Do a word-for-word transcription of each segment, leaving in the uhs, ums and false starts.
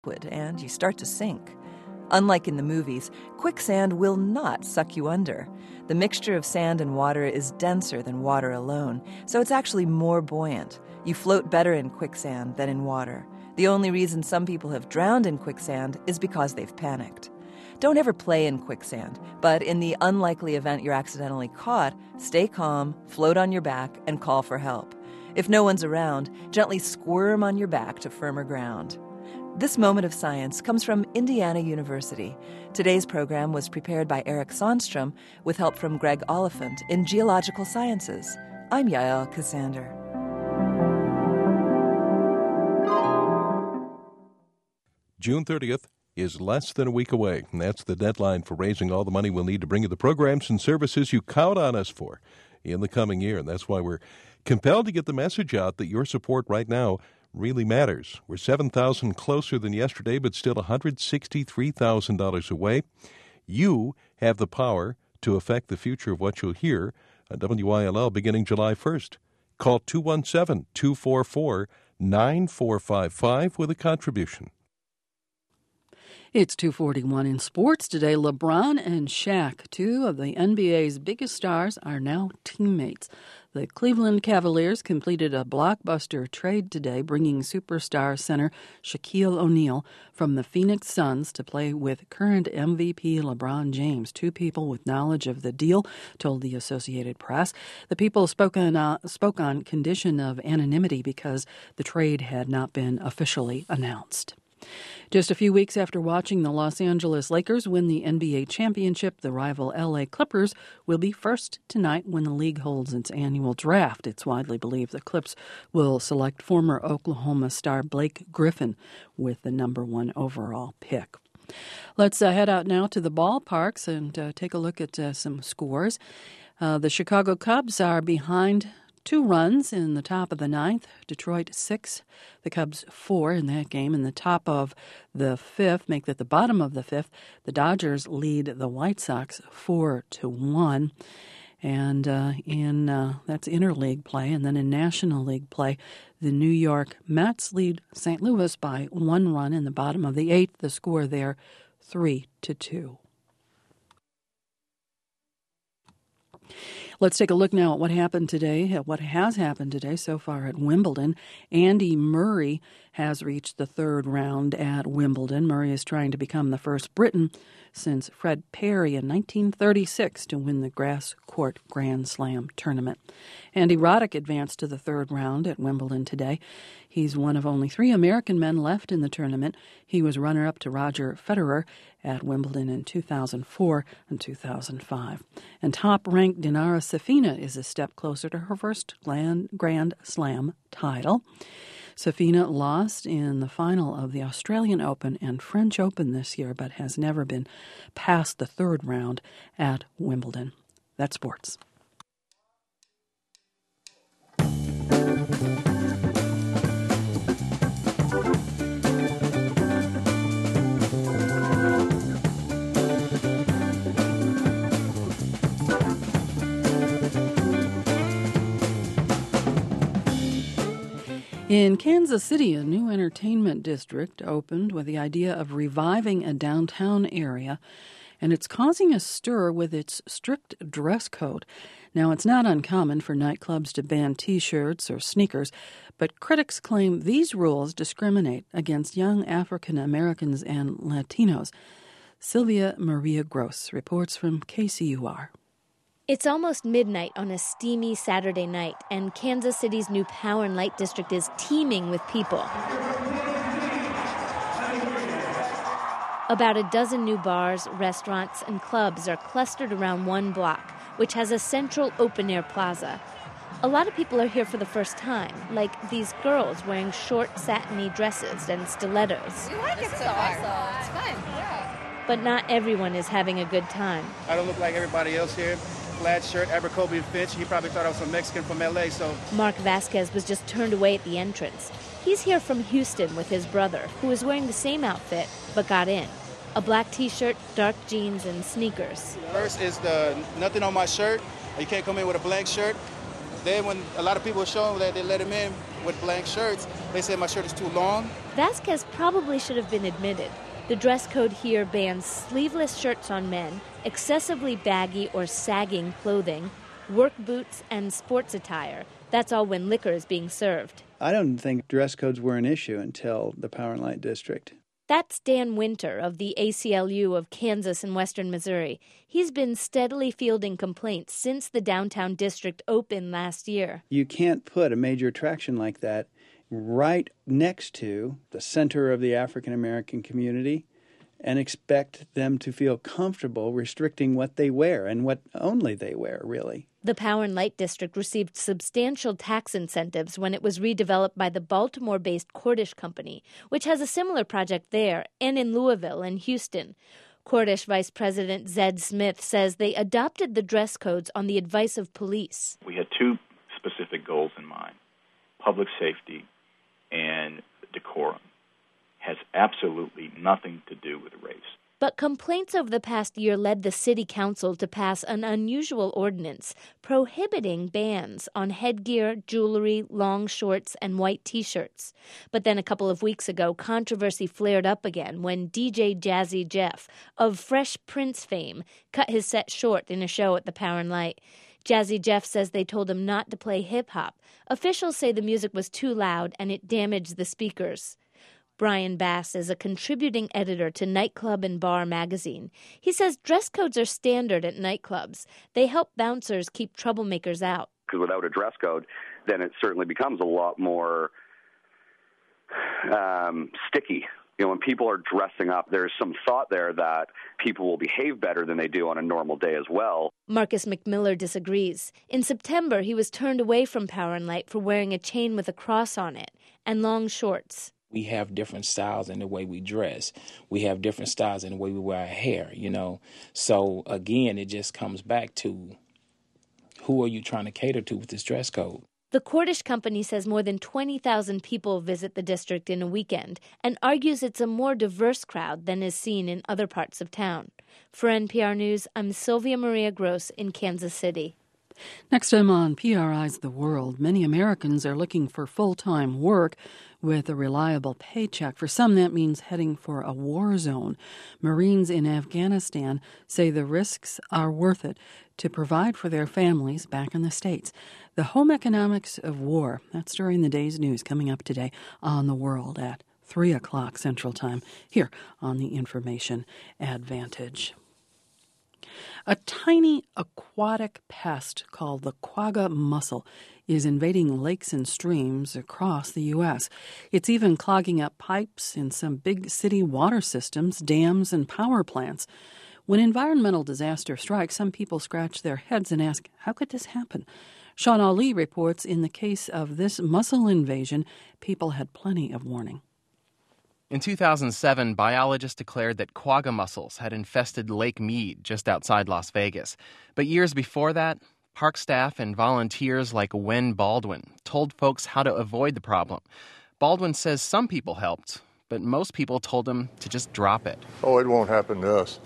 liquid and you start to sink. Unlike in the movies, quicksand will not suck you under. The mixture of sand and water is denser than water alone, so it's actually more buoyant. You float better in quicksand than in water. The only reason some people have drowned in quicksand is because they've panicked. Don't ever play in quicksand, but in the unlikely event you're accidentally caught, stay calm, float on your back, and call for help. If no one's around, gently squirm on your back to firmer ground. This moment of science comes from Indiana University. Today's program was prepared by Eric Sandstrom with help from Greg Oliphant in Geological Sciences. I'm Yael Ksander. June thirtieth is less than a week away, and that's the deadline for raising all the money we'll need to bring you the programs and services you count on us for in the coming year. And that's why we're compelled to get the message out that your support right now really matters. We're seven thousand closer than yesterday, but still one hundred sixty-three thousand dollars away. You have the power to affect the future of what you'll hear on W I L L beginning July first. Call two one seven, two four four, nine four five five with a contribution. It's two forty-one in sports today. LeBron and Shaq, two of the N B A's biggest stars, are now teammates. The Cleveland Cavaliers completed a blockbuster trade today, bringing superstar center Shaquille O'Neal from the Phoenix Suns to play with current M V P LeBron James. Two people with knowledge of the deal told the Associated Press. The people spoke on, uh, spoke on condition of anonymity because the trade had not been officially announced. Just a few weeks after watching the Los Angeles Lakers win the N B A championship, the rival L A Clippers will be first tonight when the league holds its annual draft. It's widely believed the Clips will select former Oklahoma star Blake Griffin with the number one overall pick. Let's uh, head out now to the ballparks and uh, take a look at uh, some scores. Uh, the Chicago Cubs are behind two runs in the top of the ninth. Detroit six, the Cubs four in that game. In the top of the fifth, make that the bottom of the fifth, the Dodgers lead the White Sox four to one. And uh, in uh, that's interleague play, and then in National League play, the New York Mets lead Saint Louis by one run in the bottom of the eighth. The score there, three to two. Let's take a look now at what happened today, at what has happened today so far at Wimbledon. Andy Murray has reached the third round at Wimbledon. Murray is trying to become the first Briton since Fred Perry in nineteen thirty-six to win the grass court Grand Slam tournament. Andy Roddick advanced to the third round at Wimbledon today. He's one of only three American men left in the tournament. He was runner-up to Roger Federer at Wimbledon in two thousand four and two thousand five. And top-ranked Dinara Safina is a step closer to her first Grand Slam title. Safina lost in the final of the Australian Open and French Open this year, but has never been past the third round at Wimbledon. That's sports. In Kansas City, a new entertainment district opened with the idea of reviving a downtown area, and it's causing a stir with its strict dress code. Now, it's not uncommon for nightclubs to ban T-shirts or sneakers, but critics claim these rules discriminate against young African Americans and Latinos. Sylvia Maria Gross reports from K C U R. It's almost midnight on a steamy Saturday night, and Kansas City's new Power and Light District is teeming with people. About a dozen new bars, restaurants, and clubs are clustered around one block, which has a central open-air plaza. A lot of people are here for the first time, like these girls wearing short, satiny dresses and stilettos. We like it so far. It's fun. Yeah. But not everyone is having a good time. I don't look like everybody else here. Plaid shirt, Abercrombie and Fitch. He probably thought I was a Mexican from L A, so... Mark Vasquez was just turned away at the entrance. He's here from Houston with his brother, who was wearing the same outfit, but got in. A black T-shirt, dark jeans, and sneakers. First is the nothing on my shirt. You can't come in with a blank shirt. Then when a lot of people show that they let him in with blank shirts, they said my shirt is too long. Vasquez probably should have been admitted. The dress code here bans sleeveless shirts on men, excessively baggy or sagging clothing, work boots, and sports attire. That's all when liquor is being served. I don't think dress codes were an issue until the Power and Light District. That's Dan Winter of the A C L U of Kansas and Western Missouri. He's been steadily fielding complaints since the downtown district opened last year. You can't put a major attraction like that right next to the center of the African American community and expect them to feel comfortable restricting what they wear and what only they wear, really. The Power and Light District received substantial tax incentives when it was redeveloped by the Baltimore-based Cordish Company, which has a similar project there and in Louisville and Houston. Cordish Vice President Zed Smith says they adopted the dress codes on the advice of police. We had two specific goals in mind: public safety and decorum. Has absolutely nothing to do with race. But complaints over the past year led the city council to pass an unusual ordinance prohibiting bans on headgear, jewelry, long shorts, and white T-shirts. But then a couple of weeks ago, controversy flared up again when D J Jazzy Jeff of Fresh Prince fame cut his set short in a show at the Power and Light. Jazzy Jeff says they told him not to play hip-hop. Officials say the music was too loud and it damaged the speakers. Brian Bass is a contributing editor to Nightclub and Bar magazine. He says dress codes are standard at nightclubs. They help bouncers keep troublemakers out. Because without a dress code, then it certainly becomes a lot more um, sticky. You know, when people are dressing up, there's some thought there that people will behave better than they do on a normal day as well. Marcus McMillan disagrees. In September, he was turned away from Power and Light for wearing a chain with a cross on it and long shorts. We have different styles in the way we dress. We have different styles in the way we wear our hair, you know. So, again, it just comes back to who are you trying to cater to with this dress code? The Cordish Company says more than twenty thousand people visit the district in a weekend and argues it's a more diverse crowd than is seen in other parts of town. For N P R News, I'm Sylvia Maria Gross in Kansas City. Next time on P R I's The World, many Americans are looking for full-time work with a reliable paycheck. For some, that means heading for a war zone. Marines in Afghanistan say the risks are worth it to provide for their families back in the States. The home economics of war, that's during the day's news, coming up today on The World at three o'clock Central Time, here on the Information Advantage. A tiny aquatic pest called the quagga mussel is invading lakes and streams across the U S. It's even clogging up pipes in some big city water systems, dams, and power plants. When environmental disaster strikes, some people scratch their heads and ask, how could this happen? Sean Ali reports in the case of this mussel invasion, people had plenty of warning. In two thousand seven, biologists declared that quagga mussels had infested Lake Mead just outside Las Vegas. But years before that, park staff and volunteers like Wen Baldwin told folks how to avoid the problem. Baldwin says some people helped, but most people told him to just drop it. Oh, it won't happen to us.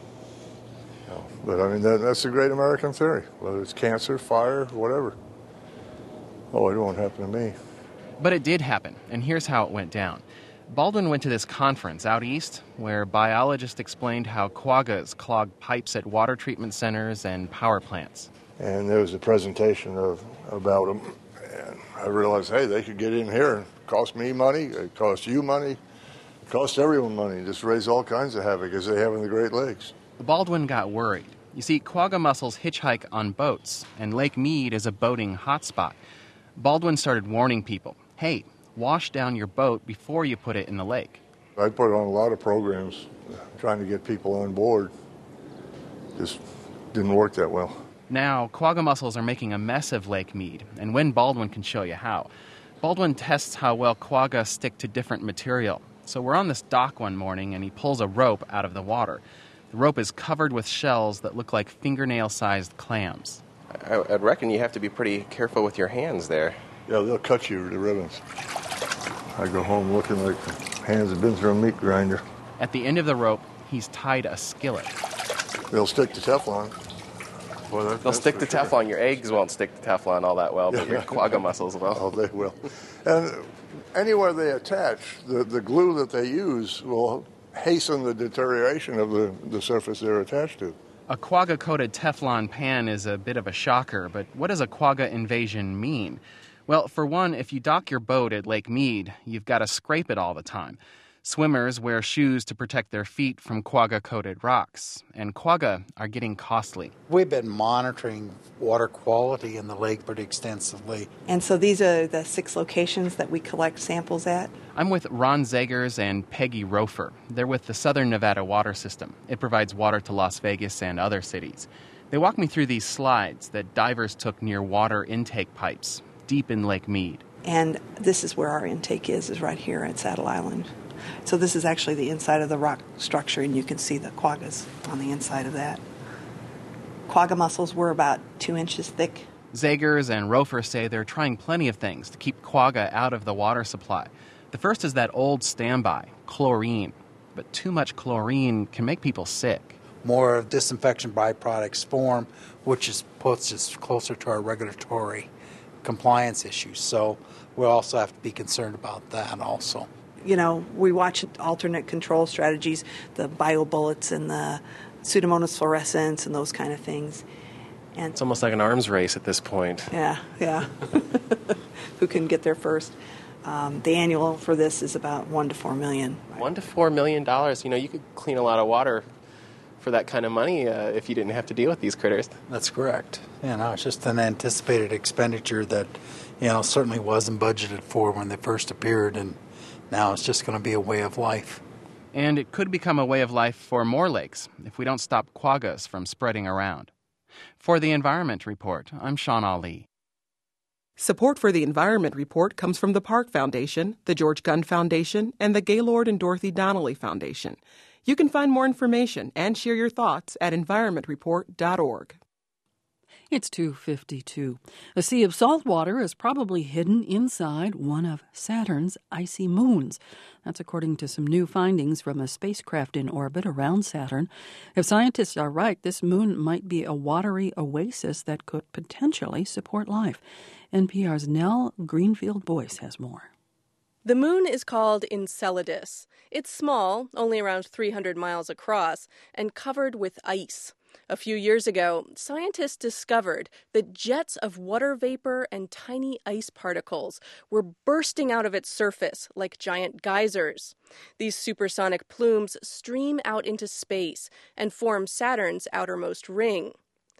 No. But, I mean, that, that's a great American theory, whether it's cancer, fire, whatever. Oh, it won't happen to me. But it did happen, and here's how it went down. Baldwin went to this conference out east where biologists explained how quaggas clog pipes at water treatment centers and power plants. And there was a presentation of about them, and I realized, hey, they could get in here and cost me money, it cost you money, it cost everyone money, just raise all kinds of havoc as they have in the Great Lakes. Baldwin got worried. You see, quagga mussels hitchhike on boats, and Lake Mead is a boating hotspot. Baldwin started warning people, hey, wash down your boat before you put it in the lake. I put on a lot of programs trying to get people on board. Just didn't work that well. Now, quagga mussels are making a mess of Lake Mead, and Wen Baldwin can show you how. Baldwin tests how well quagga stick to different material. So we're on this dock one morning, and he pulls a rope out of the water. The rope is covered with shells that look like fingernail-sized clams. I, I'd reckon you have to be pretty careful with your hands there. Yeah, they'll cut you with the ribbons. I go home looking like hands have been through a meat grinder. At the end of the rope, he's tied a skillet. They'll stick to Teflon. Well, that, They'll stick to sure. Teflon. Your eggs won't stick to Teflon all that well, but Yeah. your quagga mussels will. Oh, they will. And anywhere they attach, the, the glue that they use will hasten the deterioration of the, the surface they're attached to. A quagga-coated Teflon pan is a bit of a shocker, but what does a quagga invasion mean? Well, for one, if you dock your boat at Lake Mead, you've got to scrape it all the time. Swimmers wear shoes to protect their feet from quagga-coated rocks, and quagga are getting costly. We've been monitoring water quality in the lake pretty extensively. And so these are the six locations that we collect samples at. I'm with Ron Zagers and Peggy Rofer. They're with the Southern Nevada Water System. It provides water to Las Vegas and other cities. They walk me through these slides that divers took near water intake pipes, deep in Lake Mead. And this is where our intake is, is right here at Saddle Island. So this is actually the inside of the rock structure, and you can see the quaggas on the inside of that. Quagga mussels were about two inches thick. Zagers and Rofer say they're trying plenty of things to keep quagga out of the water supply. The first is that old standby, chlorine. But too much chlorine can make people sick. More disinfection byproducts form, which is, puts us closer to our regulatory compliance issues. So we also have to be concerned about that also. You know, we watch alternate control strategies, the biobullets and the Pseudomonas fluorescens and those kind of things. And it's almost like an arms race at this point. Yeah, yeah. Who can get there first? Um, the annual for this is about one to four million. One to four million dollars. You know, you could clean a lot of water for that kind of money uh, if you didn't have to deal with these critters. That's correct. You know, it's just an anticipated expenditure that, you know, certainly wasn't budgeted for when they first appeared, and now it's just going to be a way of life. And it could become a way of life for more lakes if we don't stop quaggas from spreading around. For the Environment Report, I'm Sean Ali. Support for the Environment Report comes from the Park Foundation, the George Gund Foundation, and the Gaylord and Dorothy Donnelly Foundation. You can find more information and share your thoughts at environment report dot org. It's two fifty-two. A sea of salt water is probably hidden inside one of Saturn's icy moons. That's according to some new findings from a spacecraft in orbit around Saturn. If scientists are right, this moon might be a watery oasis that could potentially support life. N P R's Nell Greenfield-Boyce has more. The moon is called Enceladus. It's small, only around three hundred miles across, and covered with ice. A few years ago, scientists discovered that jets of water vapor and tiny ice particles were bursting out of its surface like giant geysers. These supersonic plumes stream out into space and form Saturn's outermost ring.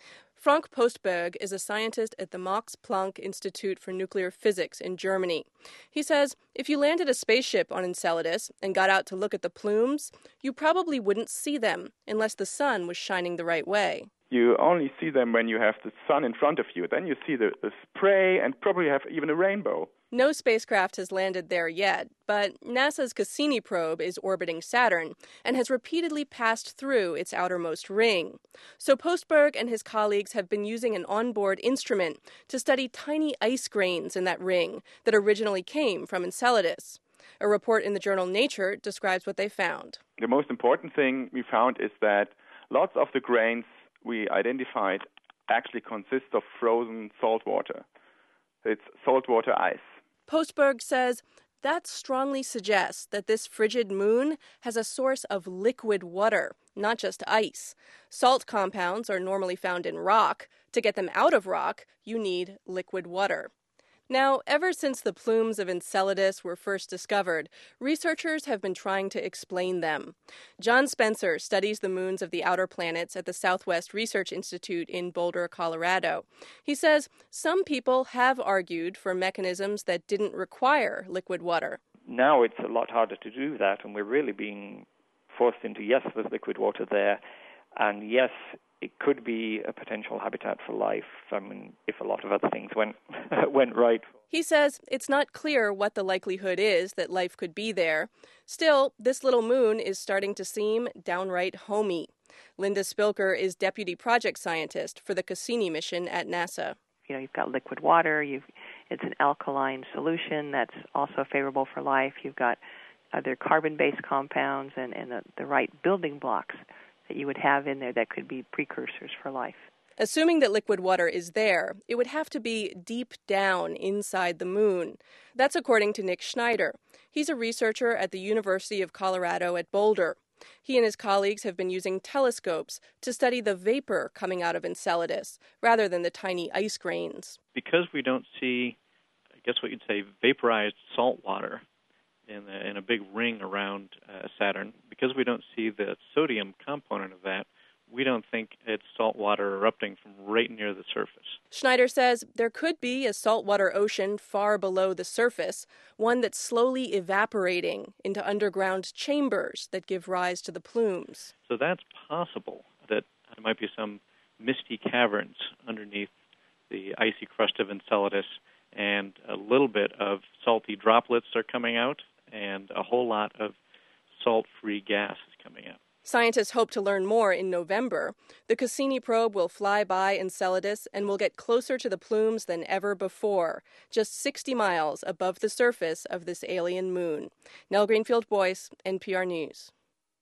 Frank Postberg is a scientist at the Max Planck Institute for Nuclear Physics in Germany. He says if you landed a spaceship on Enceladus and got out to look at the plumes, you probably wouldn't see them unless the sun was shining the right way. You only see them when you have the sun in front of you. Then you see the, the spray and probably have even a rainbow. No spacecraft has landed there yet, but NASA's Cassini probe is orbiting Saturn and has repeatedly passed through its outermost ring. So Postberg and his colleagues have been using an onboard instrument to study tiny ice grains in that ring that originally came from Enceladus. A report in the journal Nature describes what they found. The most important thing we found is that lots of the grains we identified actually consist of frozen salt water. It's saltwater ice. Postberg says that strongly suggests that this frigid moon has a source of liquid water, not just ice. Salt compounds are normally found in rock. To get them out of rock, you need liquid water. Now, ever since the plumes of Enceladus were first discovered, researchers have been trying to explain them. John Spencer studies the moons of the outer planets at the Southwest Research Institute in Boulder, Colorado. He says some people have argued for mechanisms that didn't require liquid water. Now it's a lot harder to do that, and we're really being forced into, yes, there's liquid water there, and yes, it could be a potential habitat for life, I mean, if a lot of other things went went right. He says it's not clear what the likelihood is that life could be there. Still, this little moon is starting to seem downright homey. Linda Spilker is deputy project scientist for the Cassini mission at NASA. You know, you've got liquid water. You've it's an alkaline solution that's also favorable for life. You've got other carbon-based compounds and, and the, the right building blocks that you would have in there that could be precursors for life. Assuming that liquid water is there, it would have to be deep down inside the moon. That's according to Nick Schneider. He's a researcher at the University of Colorado at Boulder. He and his colleagues have been using telescopes to study the vapor coming out of Enceladus, rather than the tiny ice grains. Because we don't see, I guess what you'd say, vaporized salt water in a, in a big ring around uh, Saturn, because we don't see the sodium component of that, we don't think it's salt water erupting from right near the surface. Schneider says there could be a saltwater ocean far below the surface, one that's slowly evaporating into underground chambers that give rise to the plumes. So that's possible, that there might be some misty caverns underneath the icy crust of Enceladus, and a little bit of salty droplets are coming out, and a whole lot of salt-free gas is coming out. Scientists hope to learn more in November. The Cassini probe will fly by Enceladus and will get closer to the plumes than ever before, just sixty miles above the surface of this alien moon. Nell Greenfield-Boyce, N P R News.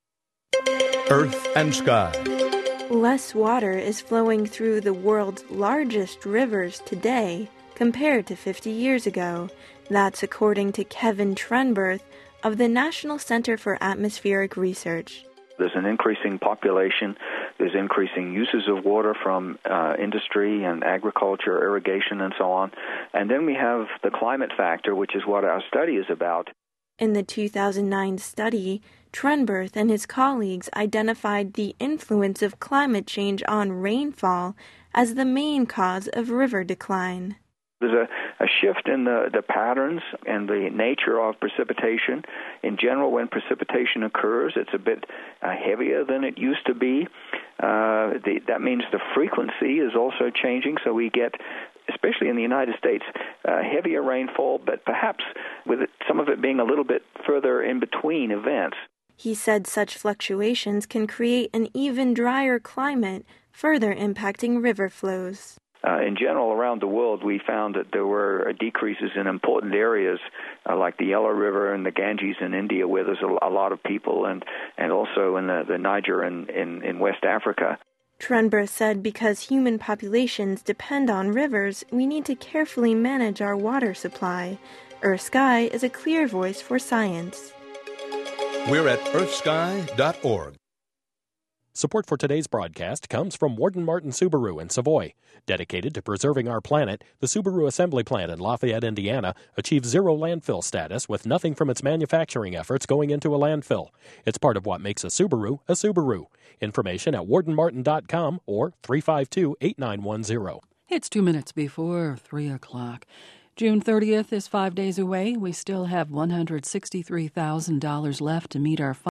Earth and Sky. Less water is flowing through the world's largest rivers today compared to fifty years ago. That's according to Kevin Trenberth of the National Center for Atmospheric Research. There's an increasing population. There's increasing uses of water from uh, industry and agriculture, irrigation, and so on. And then we have the climate factor, which is what our study is about. In the two thousand nine study, Trenberth and his colleagues identified the influence of climate change on rainfall as the main cause of river decline. There's a, a shift in the, the patterns and the nature of precipitation. In general, when precipitation occurs, it's a bit uh, heavier than it used to be. Uh, the, that means the frequency is also changing, so we get, especially in the United States, uh, heavier rainfall, but perhaps with it, some of it being a little bit further in between events. He said such fluctuations can create an even drier climate, further impacting river flows. Uh, in general, around the world, we found that there were decreases in important areas uh, like the Yellow River and the Ganges in India, where there's a, a lot of people, and, and also in the, the Niger in, in, in West Africa. Trenberth said because human populations depend on rivers, we need to carefully manage our water supply. Earth Sky is a clear voice for science. We're at earth sky dot org. Support for today's broadcast comes from Warden Martin Subaru in Savoy. Dedicated to preserving our planet, the Subaru assembly plant in Lafayette, Indiana, achieves zero landfill status with nothing from its manufacturing efforts going into a landfill. It's part of what makes a Subaru a Subaru. Information at warden martin dot com or three five two, eight nine one zero. It's two minutes before three o'clock. June thirtieth is five days away. We still have one hundred sixty-three thousand dollars left to meet our